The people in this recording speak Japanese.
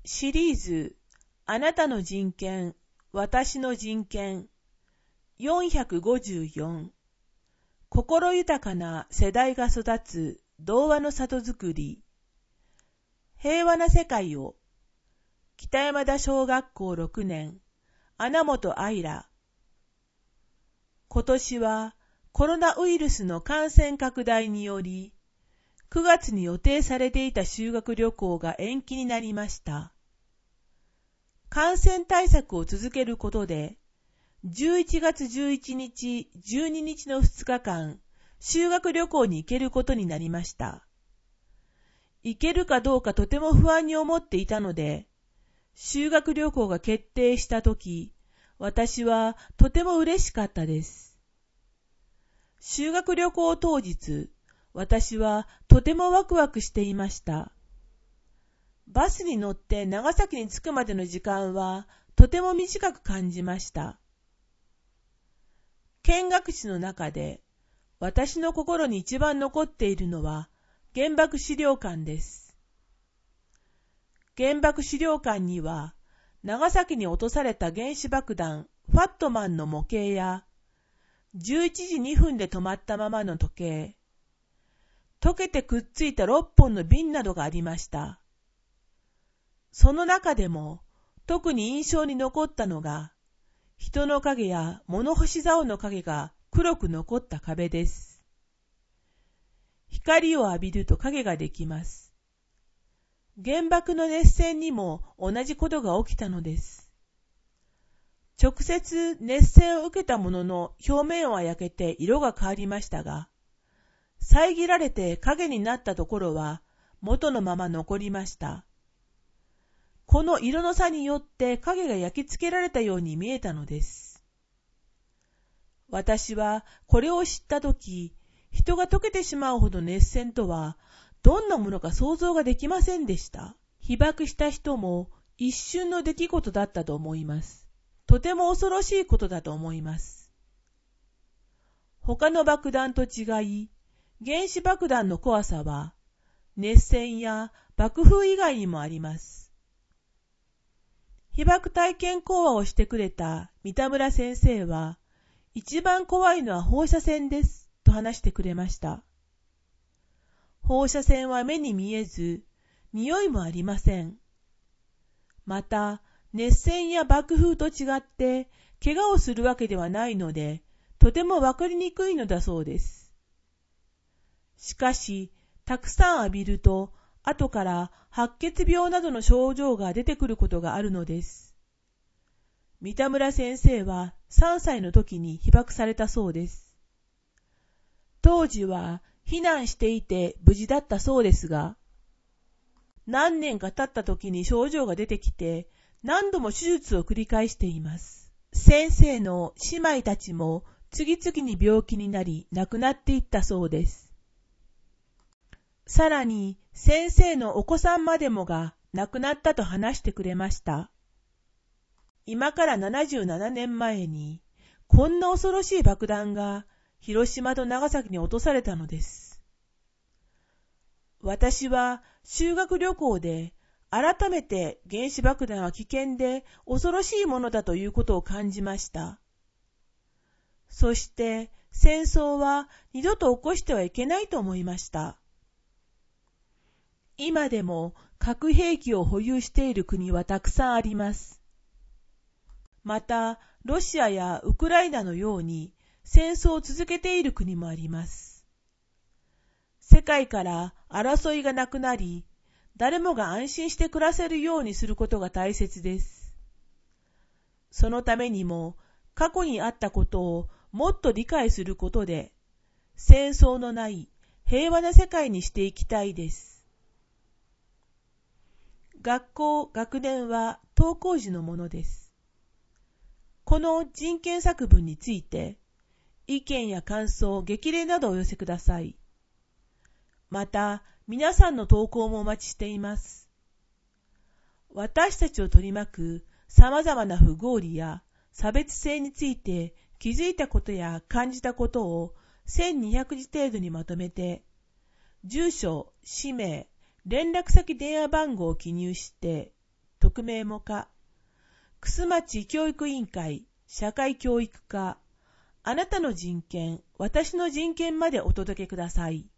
シリーズあなたの人権、私の人権454心豊かな世代が育つ童話の里づくり平和な世界を北山田小学校6年穴本愛ら今年はコロナウイルスの感染拡大により9月に予定されていた修学旅行が延期になりました。感染対策を続けることで、11月11日、12日の2日間、修学旅行に行けることになりました。行けるかどうかとても不安に思っていたので、修学旅行が決定したとき、私はとても嬉しかったです。修学旅行当日、私はとてもワクワクしていました。バスに乗って長崎に着くまでの時間はとても短く感じました。見学地の中で私の心に一番残っているのは原爆資料館です。原爆資料館には長崎に落とされた原子爆弾ファットマンの模型や11時2分で止まったままの時計、溶けてくっついた6本の瓶などがありました。その中でも特に印象に残ったのが、人の影や物干し竿の影が黒く残った壁です。光を浴びると影ができます。原爆の熱線にも同じことが起きたのです。直接熱線を受けたものの表面は焼けて色が変わりましたが、遮られて影になったところは元のまま残りました。この色の差によって影が焼き付けられたように見えたのです。私はこれを知ったとき、人が溶けてしまうほど熱線とはどんなものか想像ができませんでした。被爆した人も一瞬の出来事だったと思います。とても恐ろしいことだと思います。他の爆弾と違い、原子爆弾の怖さは熱線や爆風以外にもあります。被爆体験講話をしてくれた三田村先生は、一番怖いのは放射線ですと話してくれました。放射線は目に見えず、匂いもありません。また、熱線や爆風と違って、怪我をするわけではないので、とてもわかりにくいのだそうです。しかし、たくさん浴びると、後から白血病などの症状が出てくることがあるのです。三田村先生は3歳の時に被爆されたそうです。当時は避難していて無事だったそうですが、何年か経った時に症状が出てきて何度も手術を繰り返しています。先生の姉妹たちも次々に病気になり亡くなっていったそうです。さらに先生のお子さんまでもが亡くなったと話してくれました。今から77年前にこんな恐ろしい爆弾が広島と長崎に落とされたのです。私は修学旅行で改めて原子爆弾は危険で恐ろしいものだということを感じました。そして戦争は二度と起こしてはいけないと思いました。今でも核兵器を保有している国はたくさんあります。また、ロシアやウクライナのように戦争を続けている国もあります。世界から争いがなくなり、誰もが安心して暮らせるようにすることが大切です。そのためにも、過去にあったことをもっと理解することで、戦争のない平和な世界にしていきたいです。学校・学年は登校時のものです。この人権作文について、意見や感想、激励などをお寄せください。また、皆さんの投稿もお待ちしています。私たちを取り巻く様々な不合理や差別性について気づいたことや感じたことを1200字程度にまとめて、住所、氏名、連絡先電話番号を記入して、 匿名も可。楠町教育委員会、社会教育課、あなたの人権、私の人権までお届けください。